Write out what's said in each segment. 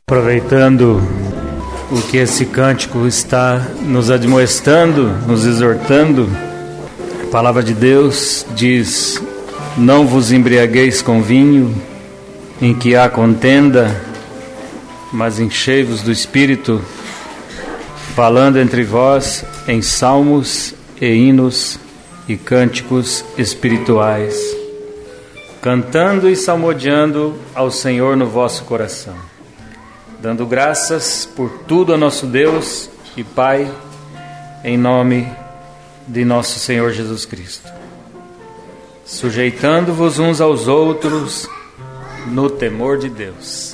Aproveitando o que esse cântico está nos admoestando, nos exortando, a palavra de Deus diz: não vos embriagueis com vinho, em que há contenda, mas enchei-vos do Espírito, falando entre vós em salmos e hinos e cânticos espirituais, cantando e salmodiando ao Senhor no vosso coração, dando graças por tudo a nosso Deus e Pai, em nome de nosso Senhor Jesus Cristo, sujeitando-vos uns aos outros no temor de Deus.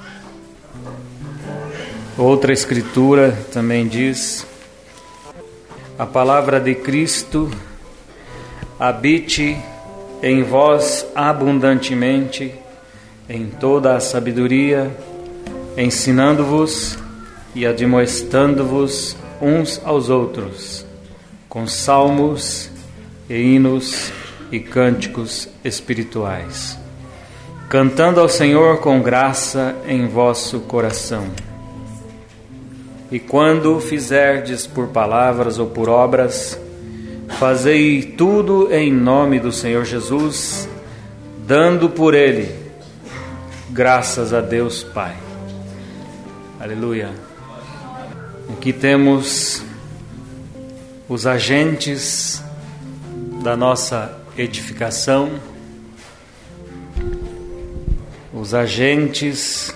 Outra escritura também diz: a palavra de Cristo habite em vós abundantemente, em toda a sabedoria, ensinando-vos e admoestando-vos uns aos outros, com salmos e hinos e cânticos espirituais, cantando ao Senhor com graça em vosso coração. E quando fizerdes por palavras ou por obras, fazei tudo em nome do Senhor Jesus, dando por Ele graças a Deus Pai. Aleluia. Aqui temos os agentes da nossa edificação, os agentes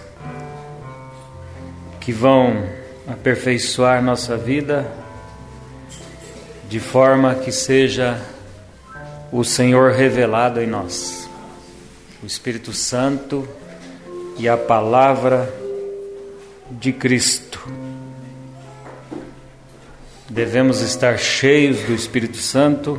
que vão aperfeiçoar nossa vida, de forma que seja o Senhor revelado em nós, o Espírito Santo e a palavra de Cristo. Devemos estar cheios do Espírito Santo.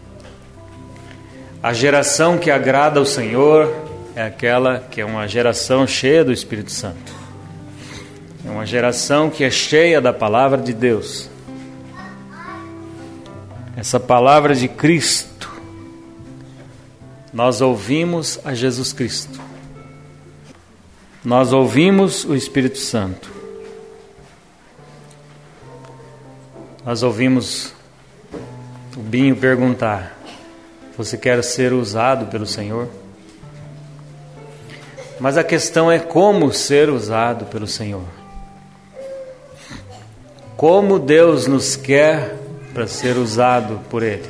A geração que agrada ao Senhor é aquela que é uma geração cheia do Espírito Santo. É uma geração que é cheia da palavra de Deus. Essa palavra de Cristo, nós ouvimos a Jesus Cristo. Nós ouvimos o Espírito Santo. Nós ouvimos o Binho perguntar: você quer ser usado pelo Senhor? Mas a questão é como ser usado pelo Senhor. Como Deus nos quer para ser usado por Ele.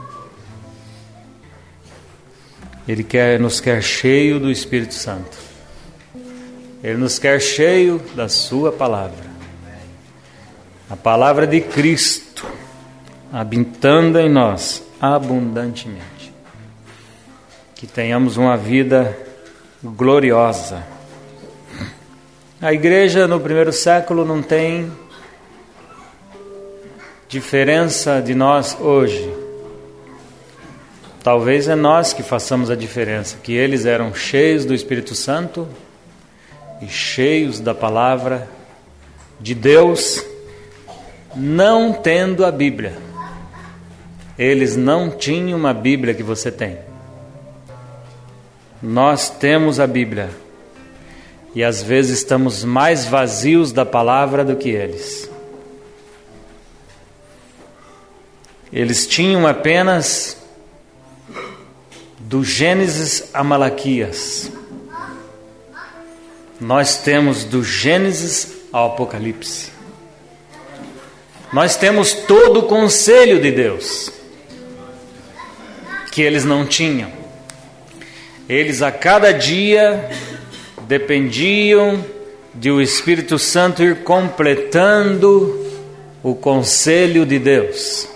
Ele nos quer cheio do Espírito Santo. Ele nos quer cheio da sua palavra. A palavra de Cristo, habitando em nós abundantemente. Que tenhamos uma vida gloriosa. A igreja no primeiro século não tem diferença de nós hoje. Talvez é nós que façamos a diferença, que eles eram cheios do Espírito Santo e cheios da palavra de Deus, não tendo a Bíblia. Eles não tinham uma Bíblia que você tem. Nós temos a Bíblia e às vezes estamos mais vazios da palavra do que eles. Eles tinham apenas do Gênesis a Malaquias. Nós temos do Gênesis ao Apocalipse. Nós temos todo o conselho de Deus, que eles não tinham. Eles a cada dia dependiam de o Espírito Santo ir completando o conselho de Deus.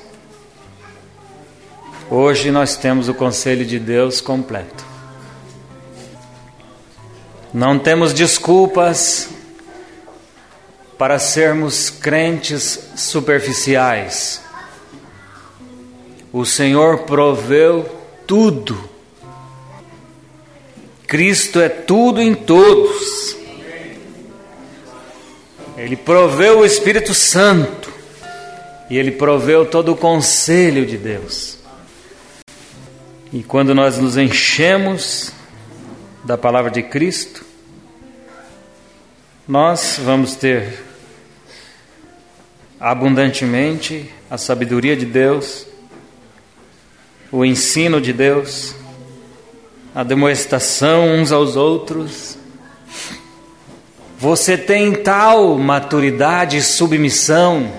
Hoje nós temos o conselho de Deus completo. Não temos desculpas para sermos crentes superficiais. O Senhor proveu tudo. Cristo é tudo em todos. Ele proveu o Espírito Santo e Ele proveu todo o conselho de Deus. E quando nós nos enchemos da palavra de Cristo, nós vamos ter abundantemente a sabedoria de Deus, o ensino de Deus, a demonstração uns aos outros. Você tem tal maturidade e submissão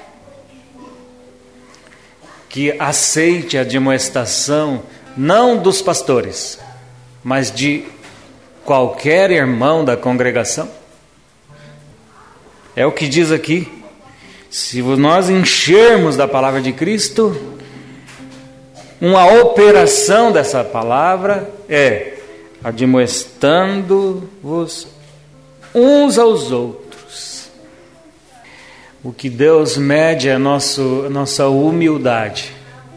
que aceite a demonstração não dos pastores, mas de qualquer irmão da congregação. É o que diz aqui. Se nós enchermos da palavra de Cristo, uma operação dessa palavra é admoestando-vos uns aos outros. O que Deus mede é a nossa humildade.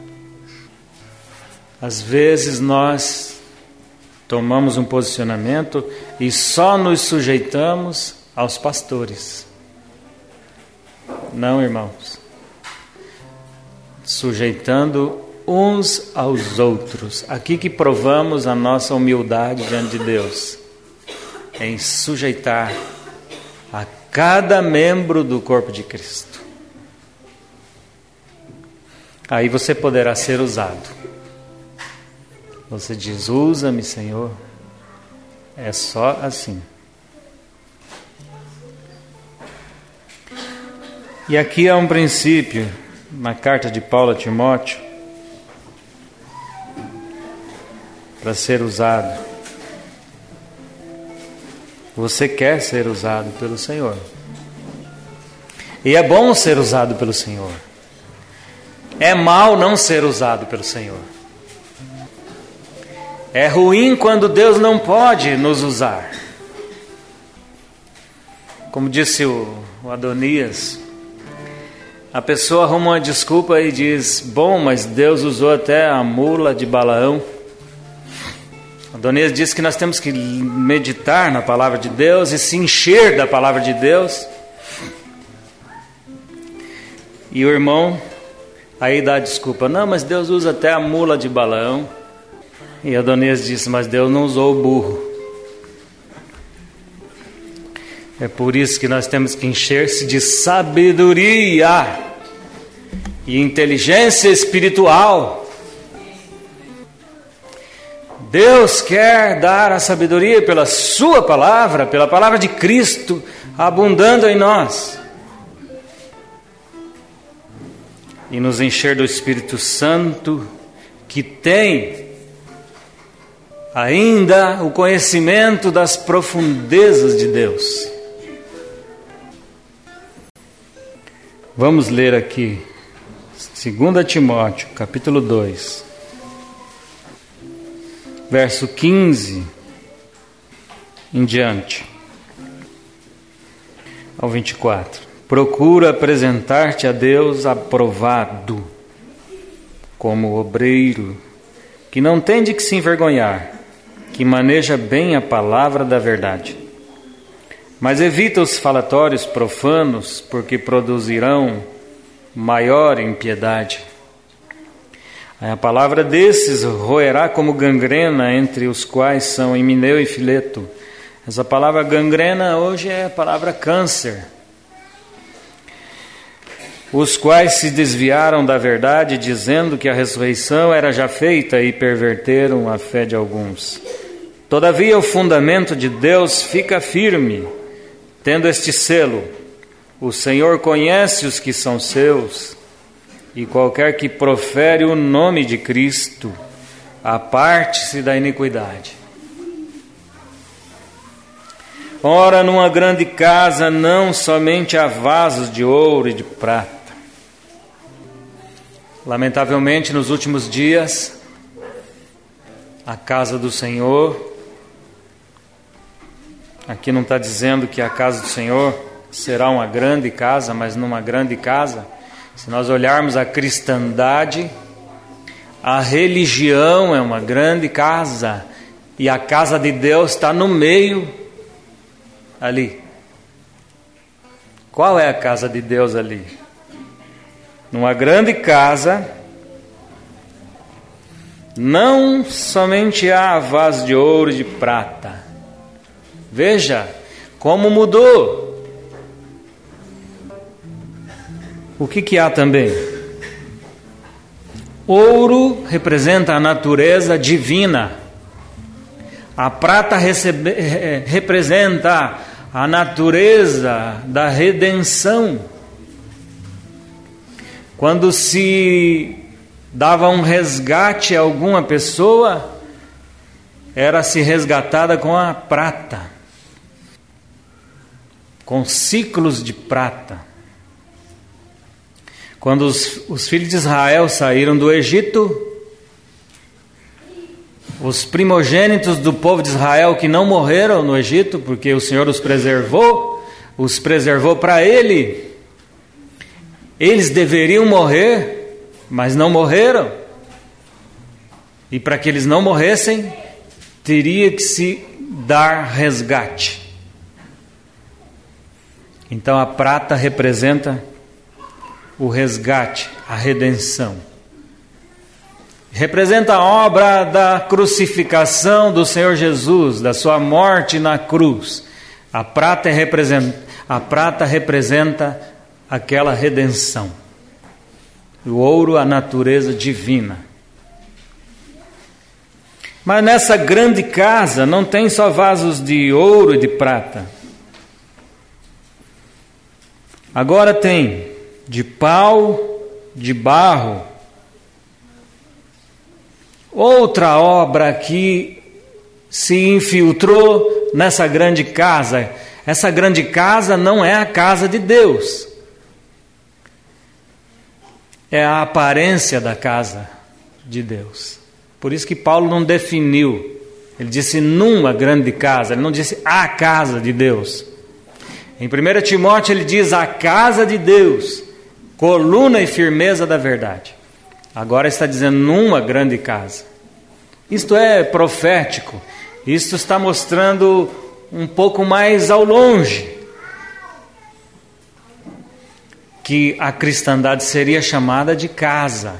Às vezes nós tomamos um posicionamento e só nos sujeitamos aos pastores. Não, irmãos. Sujeitando uns aos outros. Aqui que provamos a nossa humildade diante de Deus. Em sujeitar a cada membro do corpo de Cristo. Aí você poderá ser usado. Você diz: usa-me, Senhor. É só assim. E aqui há um princípio, na carta de Paulo a Timóteo, para ser usado. Você quer ser usado pelo Senhor. E é bom ser usado pelo Senhor. É mal não ser usado pelo Senhor. É ruim quando Deus não pode nos usar. Como disse o Adonias, a pessoa arruma uma desculpa e diz: bom, mas Deus usou até a mula de Balaão. Adonias diz que nós temos que meditar na palavra de Deus e se encher da palavra de Deus. E o irmão aí dá a desculpa: não, mas Deus usa até a mula de Balaão. E Adonias disse: mas Deus não usou o burro. É por isso que nós temos que encher-se de sabedoria e inteligência espiritual. Deus quer dar a sabedoria pela sua palavra, pela palavra de Cristo, abundando em nós. E nos encher do Espírito Santo, que tem ainda o conhecimento das profundezas de Deus. Vamos ler aqui 2 Timóteo, capítulo 2, verso 15 em diante, ao 24. Procura apresentar-te a Deus aprovado, como obreiro, que não tem de que se envergonhar, que maneja bem a palavra da verdade. Mas evita os falatórios profanos, porque produzirão maior impiedade. A palavra desses roerá como gangrena, entre os quais são Himeneu e Fileto. Essa palavra gangrena hoje é a palavra câncer. Os quais se desviaram da verdade, dizendo que a ressurreição era já feita, e perverteram a fé de alguns. Todavia o fundamento de Deus fica firme, tendo este selo: o Senhor conhece os que são seus, e qualquer que profere o nome de Cristo, aparte-se da iniquidade. Ora, numa grande casa não somente há vasos de ouro e de prata. Lamentavelmente, nos últimos dias, a casa do Senhor, aqui não está dizendo que a casa do Senhor será uma grande casa, mas numa grande casa, se nós olharmos a cristandade, a religião é uma grande casa, e a casa de Deus está no meio ali. Qual é a casa de Deus ali? Numa grande casa, não somente há vasos de ouro e de prata. Veja Como mudou? O que há também? Ouro representa a natureza divina. A prata representa a natureza da redenção. Quando se dava um resgate a alguma pessoa, era-se resgatada com a prata, com ciclos de prata. Quando os filhos de Israel saíram do Egito, os primogênitos do povo de Israel que não morreram no Egito, porque o Senhor os preservou para Ele. Eles deveriam morrer, mas não morreram. E para que eles não morressem, teria que se dar resgate. Então a prata representa o resgate, a redenção. Representa a obra da crucificação do Senhor Jesus, da sua morte na cruz. A prata representa aquela redenção. O ouro, a natureza divina. Mas nessa grande casa não tem só vasos de ouro e de prata. Agora tem de pau, de barro. Outra obra que se infiltrou nessa grande casa. Essa grande casa não é a casa de Deus. É a aparência da casa de Deus. Por isso que Paulo não definiu. Ele disse numa grande casa. Ele não disse a casa de Deus. Em 1 Timóteo ele diz a casa de Deus, coluna e firmeza da verdade. Agora está dizendo numa grande casa. Isto é profético. Isto está mostrando um pouco mais ao longe que a cristandade seria chamada de casa.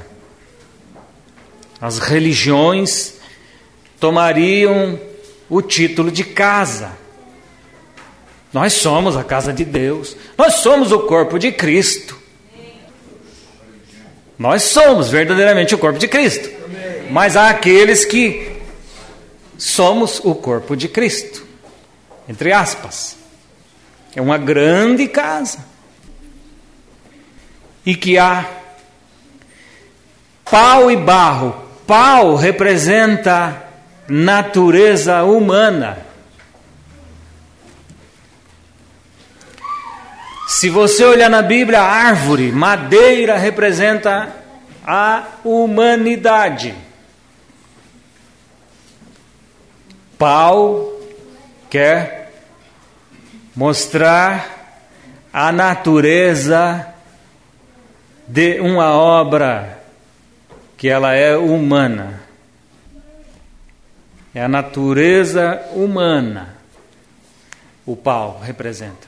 As religiões tomariam o título de casa. Nós somos a casa de Deus. Nós somos o corpo de Cristo. Nós somos verdadeiramente o corpo de Cristo. Mas há aqueles que somos o corpo de Cristo. Entre aspas. É uma grande casa. E que há pau e barro. Pau representa natureza humana. Se você olhar na Bíblia, árvore, madeira representa a humanidade. Pau quer mostrar a natureza de uma obra que ela é humana. É a natureza humana. O pau representa.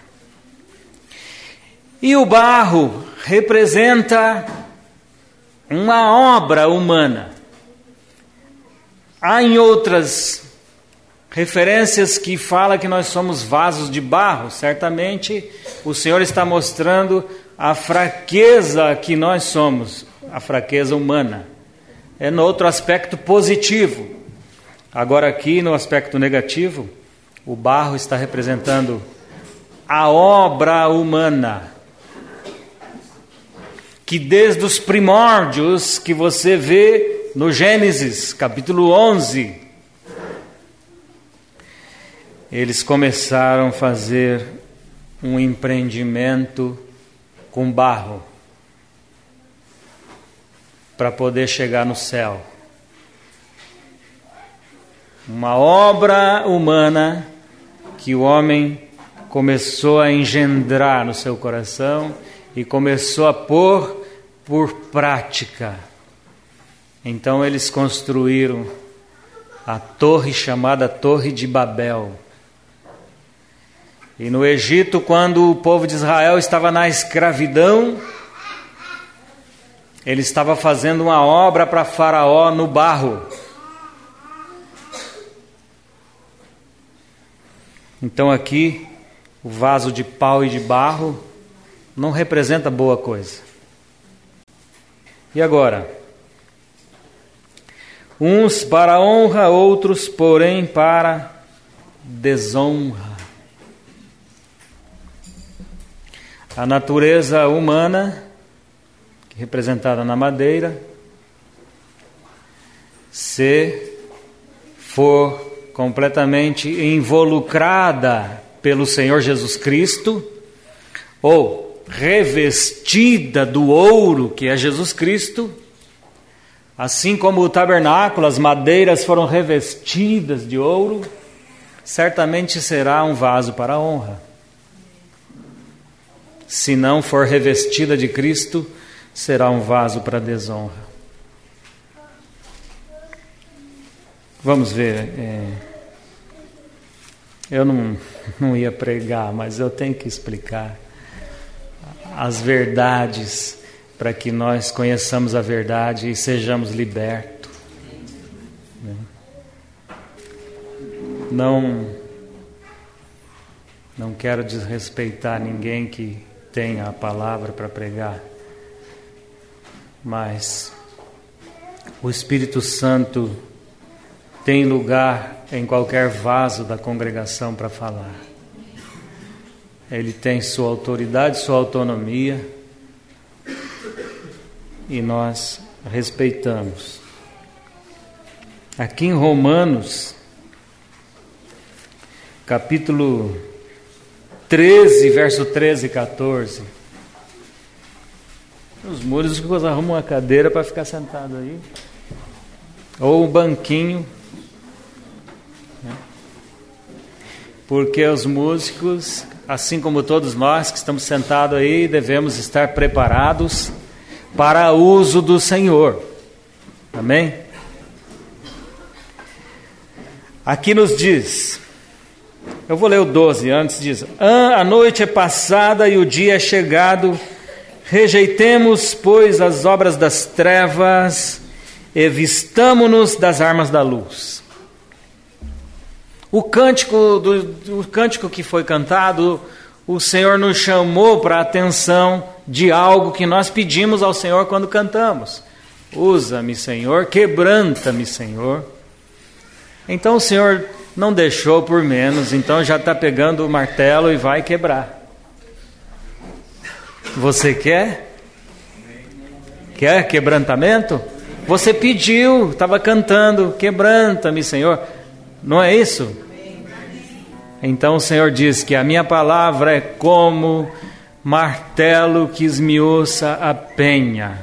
E o barro representa uma obra humana. Há em outras referências que fala que nós somos vasos de barro. Certamente o Senhor está mostrando a fraqueza que nós somos, a fraqueza humana. É no outro aspecto positivo. Agora aqui no aspecto negativo, o barro está representando a obra humana. Que desde os primórdios que você vê no Gênesis, capítulo 11, eles começaram a fazer um empreendimento com barro para poder chegar no céu. Uma obra humana que o homem começou a engendrar no seu coração e começou a pôr por prática. Então eles construíram a torre chamada Torre de Babel. E no Egito, quando o povo de Israel estava na escravidão, ele estava fazendo uma obra para Faraó no barro. Então aqui o vaso de pau e de barro, não representa boa coisa. E agora? Uns para honra, outros, porém, para desonra. A natureza humana, representada na madeira, se for completamente involucrada pelo Senhor Jesus Cristo, ou revestida do ouro que é Jesus Cristo, assim como o tabernáculo, as madeiras foram revestidas de ouro, certamente será um vaso para a honra. Se não for revestida de Cristo, será um vaso para a desonra. Vamos ver. Eu não ia pregar, mas eu tenho que explicar as verdades para que nós conheçamos a verdade e sejamos libertos. Não quero desrespeitar ninguém que tenha a palavra para pregar, mas o Espírito Santo tem lugar em qualquer vaso da congregação para falar. Ele tem sua autoridade, sua autonomia, e nós respeitamos. Aqui em Romanos, capítulo 13, verso 13 e 14. Os músicos arrumam uma cadeira para ficar sentado aí, ou um banquinho, né? Porque os músicos, assim como todos nós que estamos sentados aí, devemos estar preparados para o uso do Senhor. Amém? Aqui nos diz, eu vou ler o 12 antes, diz: a noite é passada e o dia é chegado, rejeitemos, pois, as obras das trevas e vistamo-nos das armas da luz. O cântico que foi cantado, o Senhor nos chamou para a atenção de algo que nós pedimos ao Senhor quando cantamos. Usa-me, Senhor, quebranta-me, Senhor. Então o Senhor não deixou por menos, então já está pegando o martelo e vai quebrar. Você quer? Quer quebrantamento? Você pediu, estava cantando, quebranta-me, Senhor. Não é isso? Então o Senhor diz que a minha palavra é como martelo que esmiuça a penha.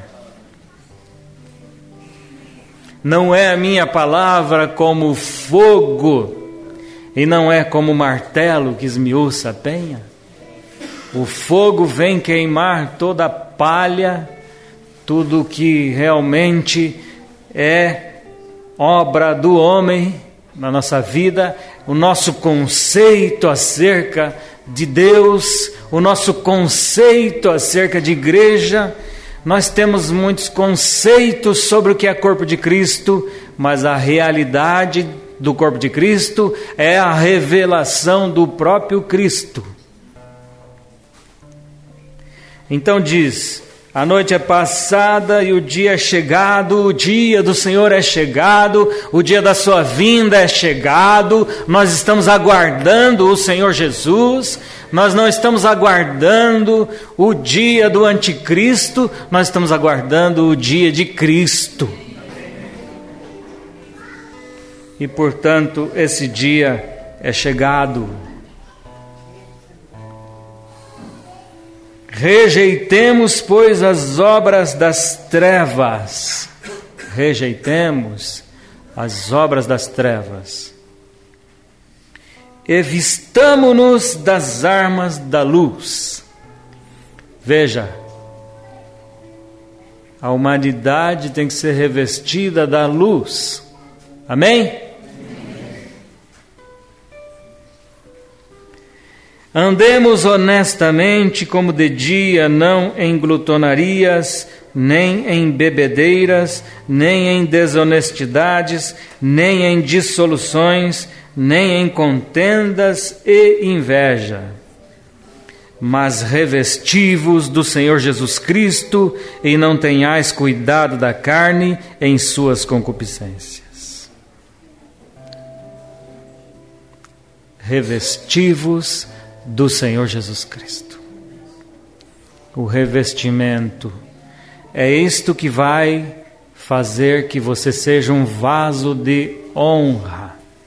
Não é a minha palavra como fogo, e não é como martelo que esmiuça a penha. O fogo vem queimar toda a palha, tudo que realmente é obra do homem na nossa vida, o nosso conceito acerca de Deus, o nosso conceito acerca de igreja. Nós temos muitos conceitos sobre o que é corpo de Cristo, mas a realidade do corpo de Cristo é a revelação do próprio Cristo. Então diz: a noite é passada e o dia é chegado, o dia do Senhor é chegado, o dia da sua vinda é chegado. Nós estamos aguardando o Senhor Jesus, nós não estamos aguardando o dia do anticristo, nós estamos aguardando o dia de Cristo. E portanto esse dia é chegado. Rejeitemos, pois, as obras das trevas. Rejeitemos as obras das trevas. E vistamo-nos das armas da luz. Veja, a humanidade tem que ser revestida da luz. Amém? Andemos honestamente como de dia, não em glutonarias, nem em bebedeiras, nem em desonestidades, nem em dissoluções, nem em contendas e inveja. mas revesti-vos do Senhor Jesus Cristo e não tenhais cuidado da carne em suas concupiscências. Revesti-vos do Senhor Jesus Cristo. O revestimento é isto que vai fazer que você seja um vaso de honra.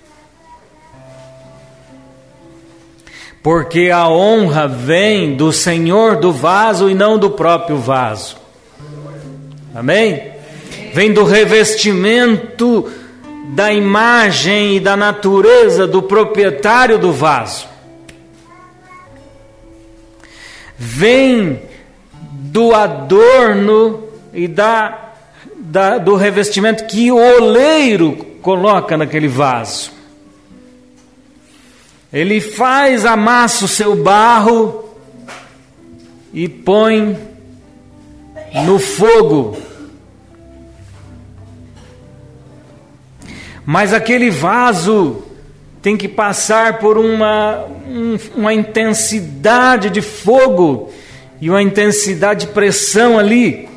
Porque a honra vem do Senhor do vaso e não do próprio vaso. Amém? Vem do revestimento da imagem e da natureza do proprietário do vaso. Vem do adorno e do revestimento que o oleiro coloca naquele vaso. Ele amassa o seu barro e põe no fogo. Mas aquele vaso tem que passar por uma intensidade de fogo e uma intensidade de pressão ali,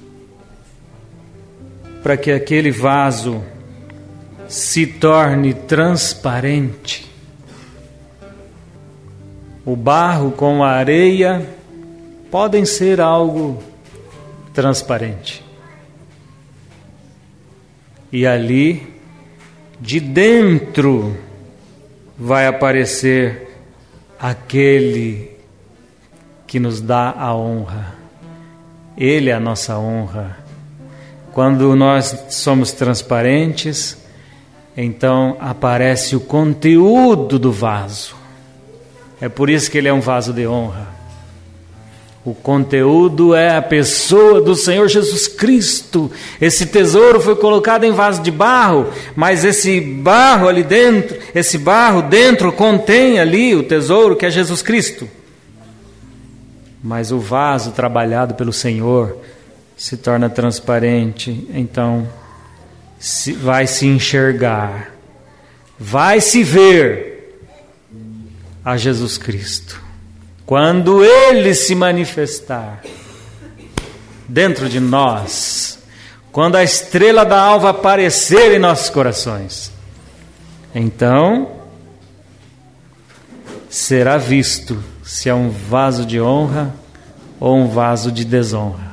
para que aquele vaso se torne transparente. O barro com a areia podem ser algo transparente. E ali, de dentro, vai aparecer aquele que nos dá a honra. Ele é a nossa honra. Quando nós somos transparentes, então aparece o conteúdo do vaso. É por isso que ele é um vaso de honra. O conteúdo é a pessoa do Senhor Jesus Cristo. Esse tesouro foi colocado em vaso de barro, mas esse barro ali dentro, esse barro dentro contém ali o tesouro que é Jesus Cristo. Mas o vaso trabalhado pelo Senhor se torna transparente, então vai se enxergar, vai se ver a Jesus Cristo. Quando Ele se manifestar dentro de nós, quando a estrela da alva aparecer em nossos corações, então será visto se é um vaso de honra ou um vaso de desonra.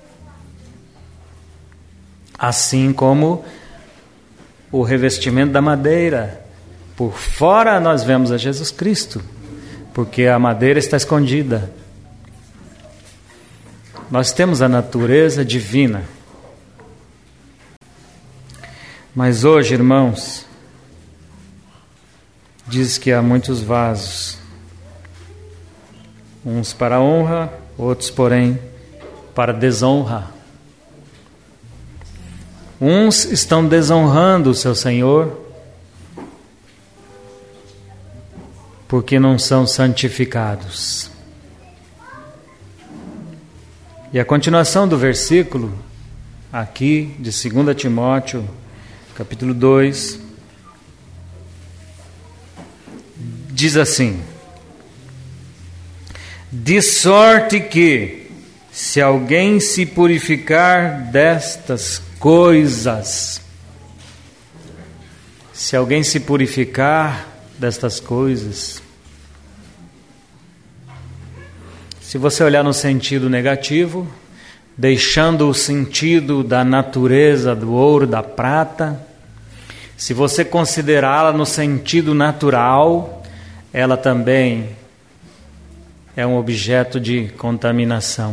Assim como o revestimento da madeira, por fora nós vemos a Jesus Cristo, porque a madeira está escondida. Nós temos a natureza divina. Mas hoje, irmãos, diz que há muitos vasos, uns para honra, outros, porém, para desonra. Uns estão desonrando o seu Senhor porque não são santificados. E a continuação do versículo aqui de 2 Timóteo, capítulo 2, diz assim: de sorte que, se alguém se purificar destas coisas, se alguém se purificar destas coisas, se você olhar no sentido negativo, deixando o sentido da natureza do ouro, da prata, se você considerá-la no sentido natural, ela também é um objeto de contaminação.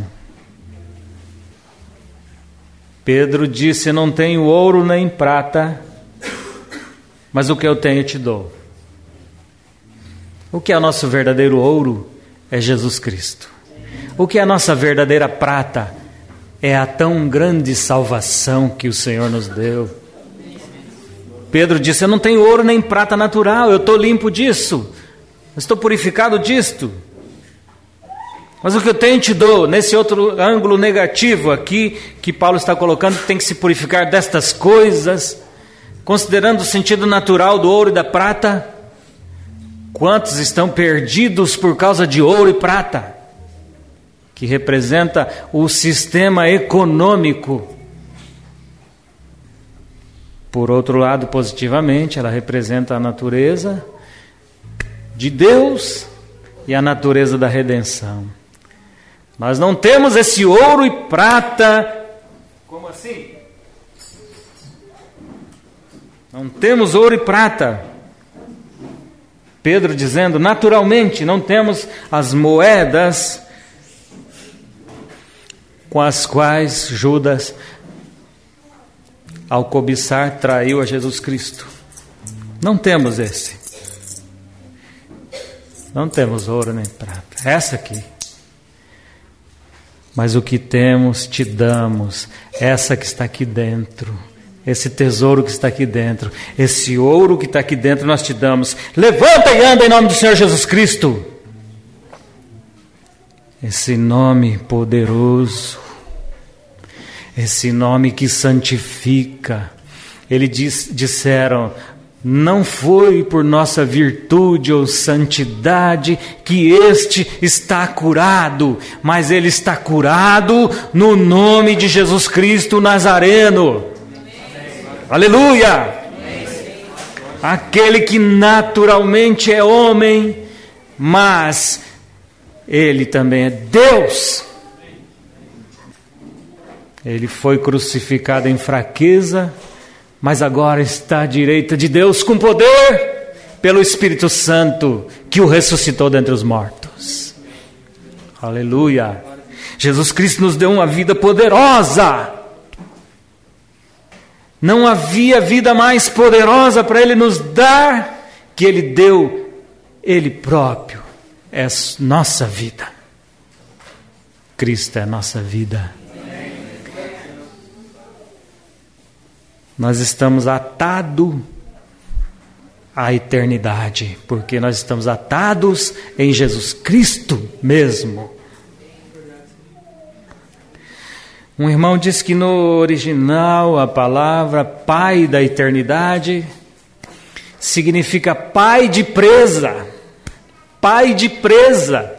Pedro disse: não tenho ouro nem prata, mas o que eu tenho te dou. O que é o nosso verdadeiro ouro é Jesus Cristo. O que é a nossa verdadeira prata é a tão grande salvação que o Senhor nos deu. Pedro disse: eu não tenho ouro nem prata natural, eu estou limpo disso, eu estou purificado disto. Mas o que eu tenho te dou. Nesse outro ângulo negativo aqui, que Paulo está colocando, que tem que se purificar destas coisas, considerando o sentido natural do ouro e da prata. Quantos estão perdidos por causa de ouro e prata? que representa o sistema econômico. Por outro lado, positivamente, ela representa a natureza de Deus e a natureza da redenção. Nós não temos esse ouro e prata. Como assim? Não temos ouro e prata. Pedro dizendo, naturalmente, não temos as moedas com as quais Judas, ao cobiçar, traiu a Jesus Cristo. Não temos esse. Não temos ouro nem prata. Essa aqui. Mas o que temos, te damos. Essa que está aqui dentro. Esse tesouro que está aqui dentro. Esse ouro que está aqui dentro, nós te damos. Levanta e anda em nome do Senhor Jesus Cristo. Esse nome poderoso. Esse nome que santifica. Disseram, não foi por nossa virtude ou santidade que este está curado, mas ele está curado no nome de Jesus Cristo Nazareno. Aleluia! Aquele que naturalmente é homem, mas ele também é Deus. Ele foi crucificado em fraqueza, mas agora está à direita de Deus com poder pelo Espírito Santo que o ressuscitou dentre os mortos. Aleluia! Jesus Cristo nos deu uma vida poderosa. Não havia vida mais poderosa para Ele nos dar que Ele deu Ele próprio. É nossa vida. Cristo é nossa vida. Nós estamos atados à eternidade, porque nós estamos atados em Jesus Cristo mesmo. Um irmão disse que no original a palavra Pai da eternidade significa pai de presa. Pai de presa.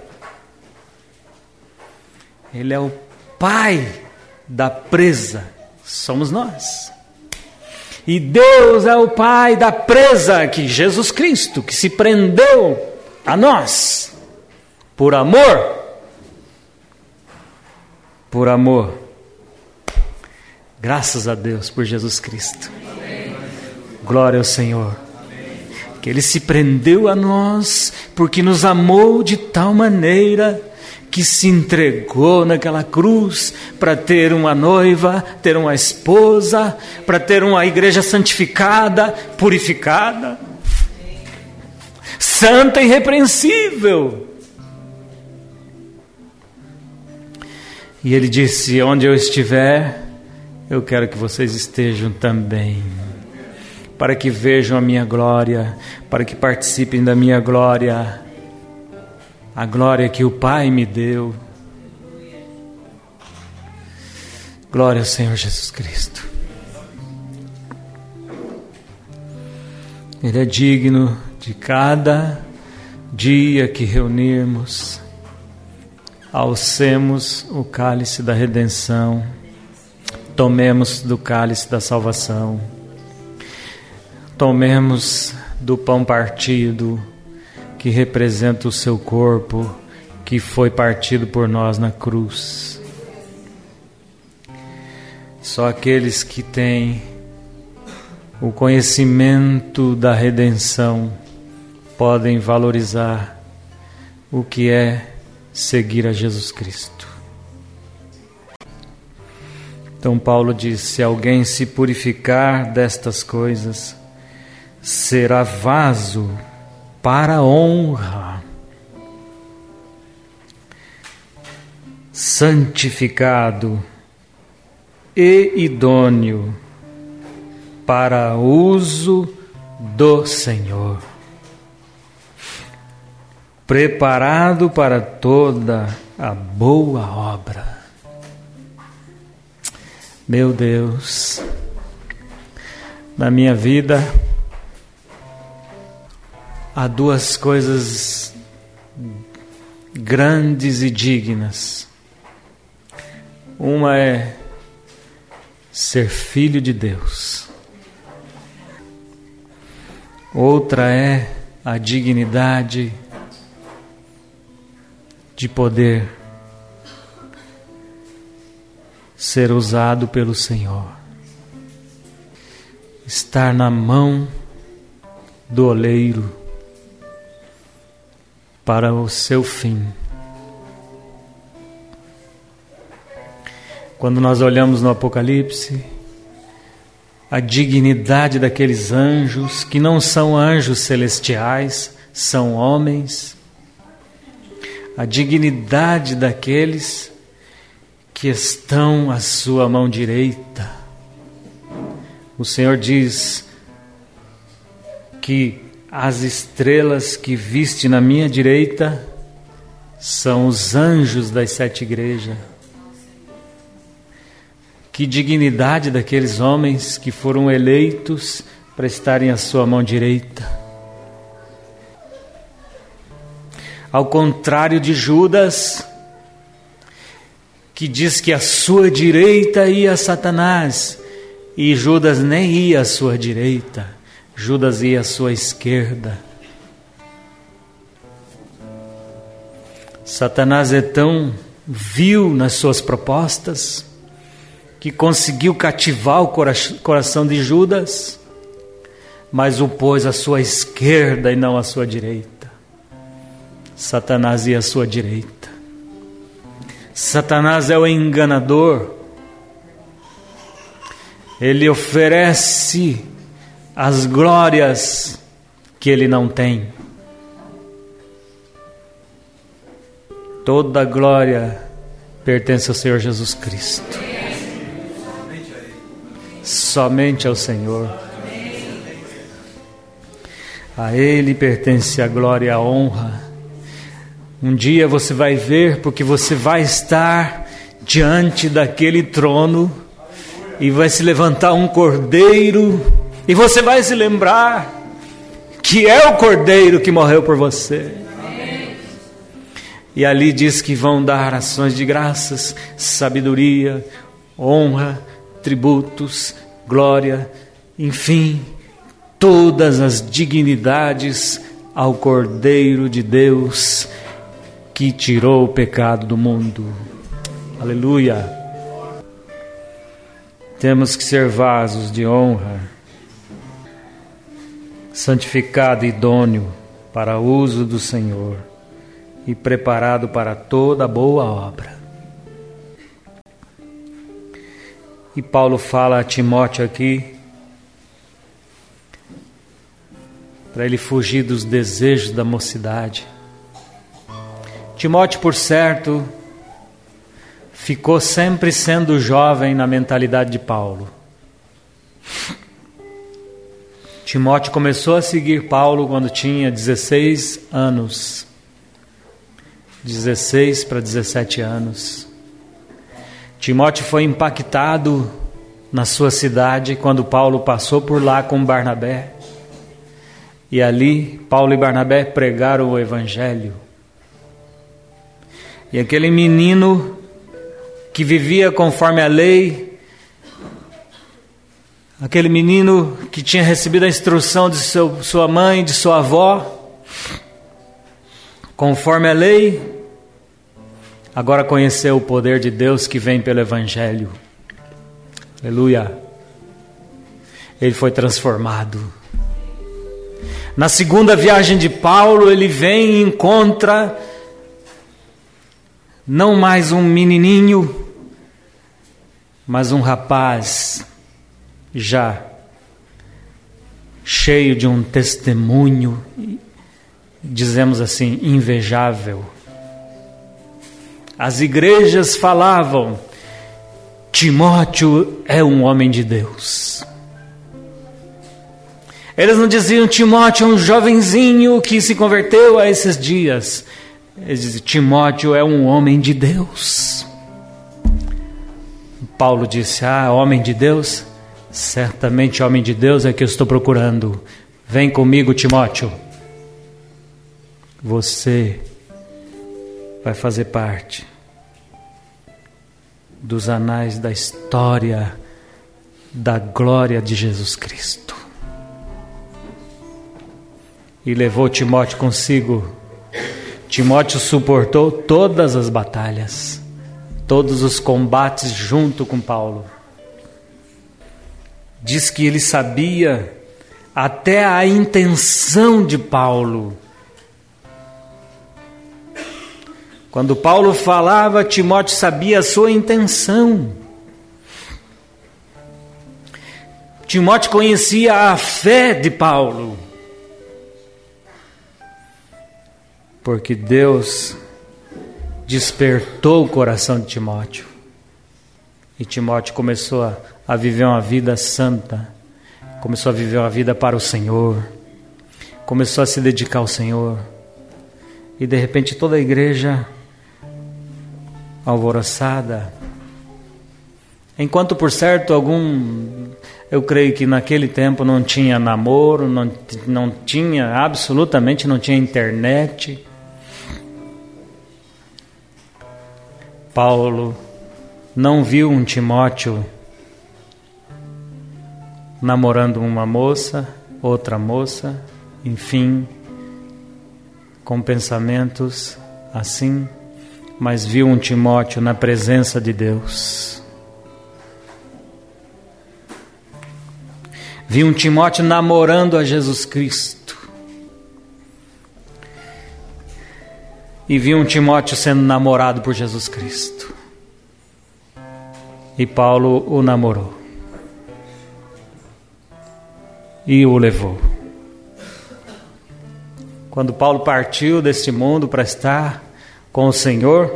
Ele é o pai da presa. Somos nós. E Deus é o pai da presa, que Jesus Cristo, que se prendeu a nós por amor. Por amor. Graças a Deus por Jesus Cristo. Amém. Glória ao Senhor. Amém. Que Ele se prendeu a nós porque nos amou de tal maneira que se entregou naquela cruz para ter uma noiva, ter uma esposa, para ter uma igreja santificada, purificada, santa e irrepreensível. E Ele disse, onde eu estiver, eu quero que vocês estejam também, para que vejam a minha glória, para que participem da minha glória, a glória que o Pai me deu. Glória ao Senhor Jesus Cristo. Ele é digno de cada dia que reunirmos, alcemos o cálice da redenção, tomemos do cálice da salvação, tomemos do pão partido, que representa o seu corpo, que foi partido por nós na cruz. Só aqueles que têm o conhecimento da redenção podem valorizar o que é seguir a Jesus Cristo. Então Paulo diz, se alguém se purificar destas coisas, será vaso para a honra, santificado e idôneo para uso do Senhor, preparado para toda a boa obra. Meu Deus, na minha vida há duas coisas grandes e dignas Uma é ser filho de Deus. Outra é a dignidade de poder ser usado pelo Senhor. Estar na mão do oleiro para o seu fim. Quando nós olhamos no Apocalipse, a dignidade daqueles anjos, que não são anjos celestiais, são homens. A dignidade daqueles que estão à sua mão direita. O Senhor diz que as estrelas que viste na minha direita são os anjos das 7 igrejas. Que dignidade daqueles homens que foram eleitos para estarem à sua mão direita. Ao contrário de Judas, que diz que à sua direita ia Satanás, e Judas nem ia à sua direita, Judas ia à sua esquerda. Satanás é tão vil nas suas propostas que conseguiu cativar o coração de Judas, mas o pôs à sua esquerda e não à sua direita. Satanás ia à sua direita. Satanás é o enganador. Ele oferece as glórias que ele não tem. Toda a glória pertence ao Senhor Jesus Cristo. Somente ao Senhor. A Ele pertence a glória e a honra. Um dia você vai ver, porque você vai estar diante daquele trono e vai se levantar um cordeiro e você vai se lembrar que é o cordeiro que morreu por você. E ali diz que vão dar ações de graças, sabedoria, honra, tributos, glória, enfim, todas as dignidades ao Cordeiro de Deus que tirou o pecado do mundo. Aleluia! Temos que ser vasos de honra, santificado e idôneo para o uso do Senhor e preparado para toda boa obra. E Paulo fala a Timóteo aqui, para ele fugir dos desejos da mocidade. Timóteo, por certo, ficou sempre sendo jovem na mentalidade de Paulo. Timóteo começou a seguir Paulo quando tinha 16 anos. 16 para 17 anos. Timóteo foi impactado na sua cidade quando Paulo passou por lá com Barnabé. E ali, Paulo e Barnabé pregaram o Evangelho. E aquele menino que vivia conforme a lei, aquele menino que tinha recebido a instrução de sua mãe, de sua avó, conforme a lei, agora conheceu o poder de Deus que vem pelo Evangelho. Aleluia. Ele foi transformado. Na segunda viagem de Paulo, ele vem e encontra não mais um menininho, mas um rapaz já cheio de um testemunho, dizemos assim, invejável. As igrejas falavam: Timóteo é um homem de Deus. Eles não diziam Timóteo é um jovenzinho que se converteu a esses dias. Eles diziam Timóteo é um homem de Deus. Paulo disse: homem de Deus? Certamente homem de Deus é que eu estou procurando. Vem comigo, Timóteo. Você vai fazer parte dos anais da história da glória de Jesus Cristo. E levou Timóteo consigo. Timóteo suportou todas as batalhas, todos os combates junto com Paulo. Diz que ele sabia até a intenção de Paulo. Quando Paulo falava, Timóteo sabia a sua intenção. Timóteo conhecia a fé de Paulo. Porque Deus despertou o coração de Timóteo. E Timóteo começou a viver uma vida santa. Começou a viver uma vida para o Senhor. Começou a se dedicar ao Senhor. E de repente toda a igreja alvoroçada. Enquanto por certo eu creio que naquele tempo não tinha namoro, não tinha, absolutamente não tinha internet. Paulo não viu um Timóteo namorando uma moça, outra moça, enfim, com pensamentos assim, mas viu um Timóteo na presença de Deus. Viu um Timóteo namorando a Jesus Cristo. E viu um Timóteo sendo namorado por Jesus Cristo. E Paulo o namorou. E o levou. Quando Paulo partiu deste mundo para estar com o Senhor,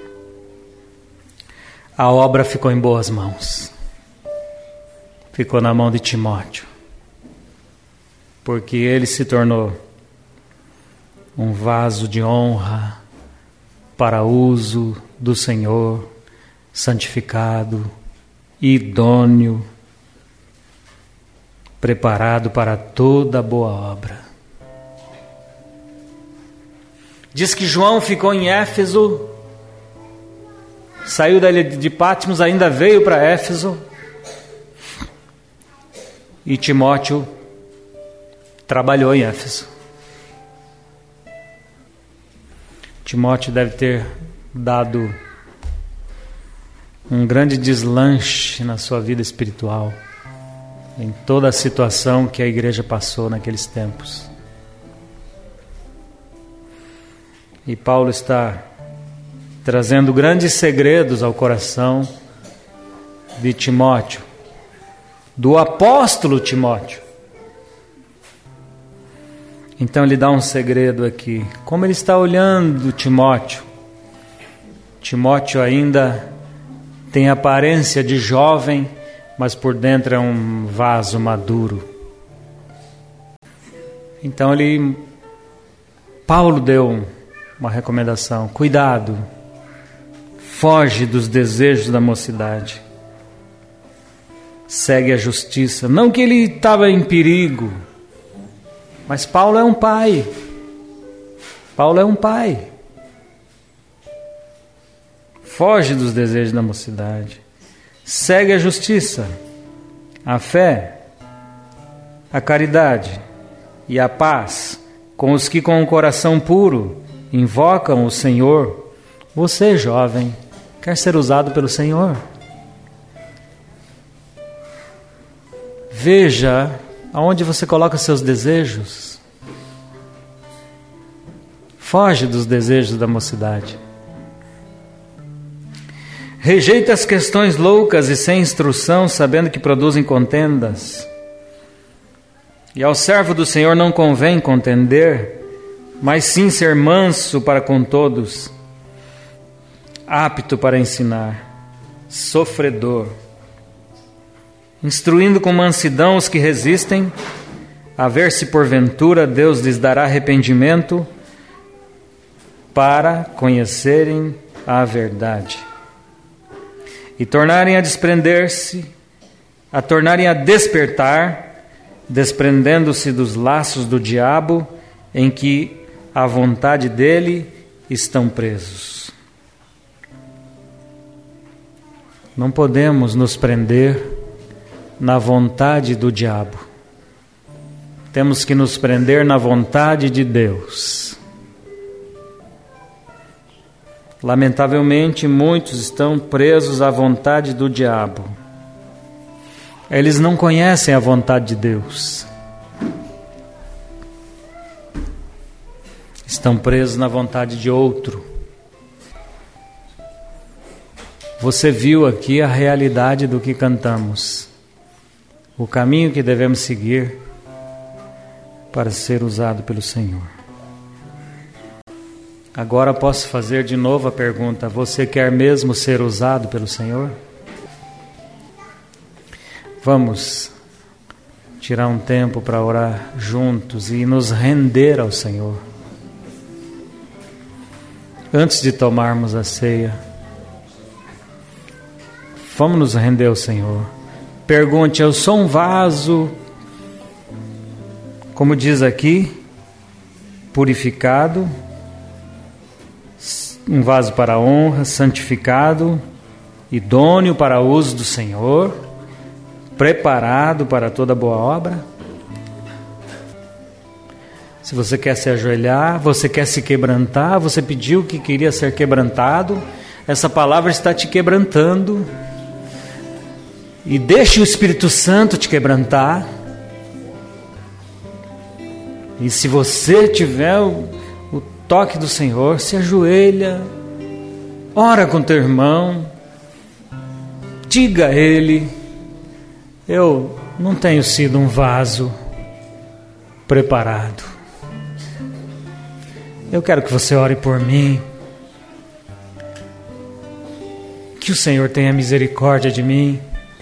a obra ficou em boas mãos. Ficou na mão de Timóteo. Porque ele se tornou um vaso de honra para uso do Senhor, santificado, idôneo, preparado para toda boa obra. Diz que João ficou em Éfeso, saiu da ilha de Patmos, ainda veio para Éfeso, e Timóteo trabalhou em Éfeso. Timóteo deve ter dado um grande deslanche na sua vida espiritual, em toda a situação que a igreja passou naqueles tempos. E Paulo está trazendo grandes segredos ao coração de Timóteo, do apóstolo Timóteo. Então ele dá um segredo aqui. Como ele está olhando Timóteo? Timóteo ainda tem aparência de jovem, mas por dentro é um vaso maduro. Então Paulo deu uma recomendação: cuidado, foge dos desejos da mocidade, segue a justiça. Não que ele estava em perigo, mas Paulo é um pai. Paulo é um pai. Foge dos desejos da mocidade, segue a justiça, a fé, a caridade e a paz com os que com o coração puro invocam o Senhor. Você, jovem, quer ser usado pelo Senhor? Veja aonde você coloca seus desejos. Foge dos desejos da mocidade. Rejeita as questões loucas e sem instrução, sabendo que produzem contendas. E ao servo do Senhor não convém contender, mas sim ser manso para com todos, apto para ensinar, sofredor, instruindo com mansidão os que resistem, a ver se porventura Deus lhes dará arrependimento para conhecerem a verdade e tornarem a desprender-se, a tornarem a despertar, desprendendo-se dos laços do diabo em que a vontade dele estão presos. Não podemos nos prender na vontade do diabo. Temos que nos prender na vontade de Deus. Lamentavelmente, muitos estão presos à vontade do diabo. Eles não conhecem a vontade de Deus. Estão presos na vontade de outro. Você viu aqui a realidade do que cantamos. O caminho que devemos seguir para ser usado pelo Senhor. Agora posso fazer de novo a pergunta: você quer mesmo ser usado pelo Senhor? Vamos tirar um tempo para orar juntos e nos render ao Senhor. Antes de tomarmos a ceia, vamos nos render ao Senhor. Pergunte: eu sou um vaso, como diz aqui, purificado, um vaso para a honra, santificado, idôneo para o uso do Senhor, preparado para toda boa obra? Se você quer se ajoelhar, você quer se quebrantar, você pediu que queria ser quebrantado, essa palavra está te quebrantando. E deixe o Espírito Santo te quebrantar. E se você tiver o toque do Senhor, se ajoelha, ora com teu irmão, diga a ele: eu não tenho sido um vaso preparado. Eu quero que você ore por mim. Que o Senhor tenha misericórdia de mim.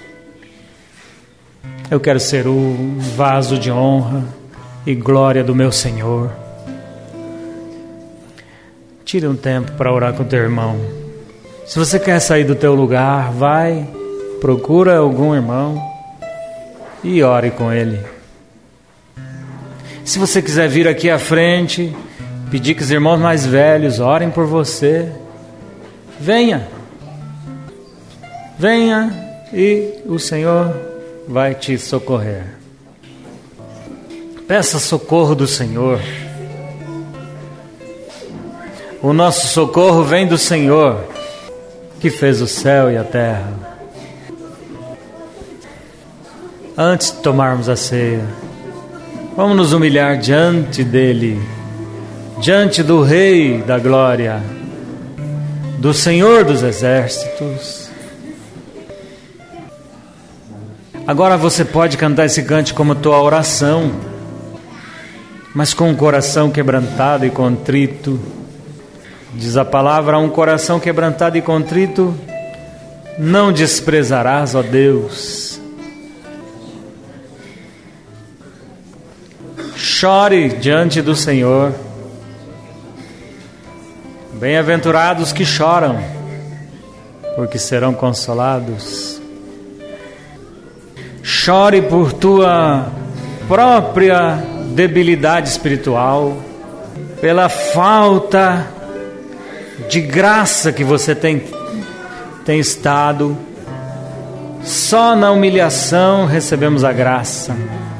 Eu quero ser o vaso de honra e glória do meu Senhor. Tire um tempo para orar com teu irmão. Se você quer sair do teu lugar, vai, procura algum irmão e ore com ele. Se você quiser vir aqui à frente, pedir que os irmãos mais velhos orem por você, venha. Venha e o Senhor vai te socorrer. Peça socorro do Senhor. O nosso socorro vem do Senhor, que fez o céu e a terra. Antes de tomarmos a ceia, vamos nos humilhar diante dele, diante do Rei da Glória, do Senhor dos Exércitos. Agora você pode cantar esse cântico como tua oração, mas com um coração quebrantado e contrito. Diz a palavra: um coração quebrantado e contrito não desprezarás, ó Deus. Chore diante do Senhor. Bem-aventurados que choram, porque serão consolados. Chore por tua própria debilidade espiritual, pela falta de graça que você tem estado. Só na humilhação recebemos a graça.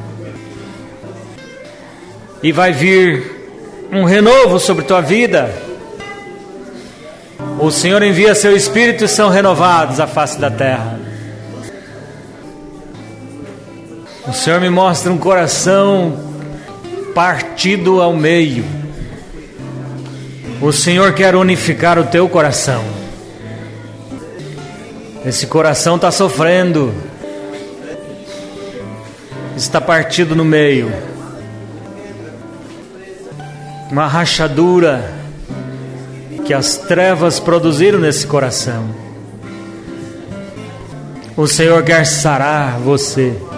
E vai vir um renovo sobre tua vida. O Senhor envia seu Espírito e são renovados a face da terra. O Senhor me mostra um coração partido ao meio. O Senhor quer unificar o teu coração. Esse coração está sofrendo, está partido no meio. Uma rachadura que as trevas produziram nesse coração. O Senhor quer sarar você.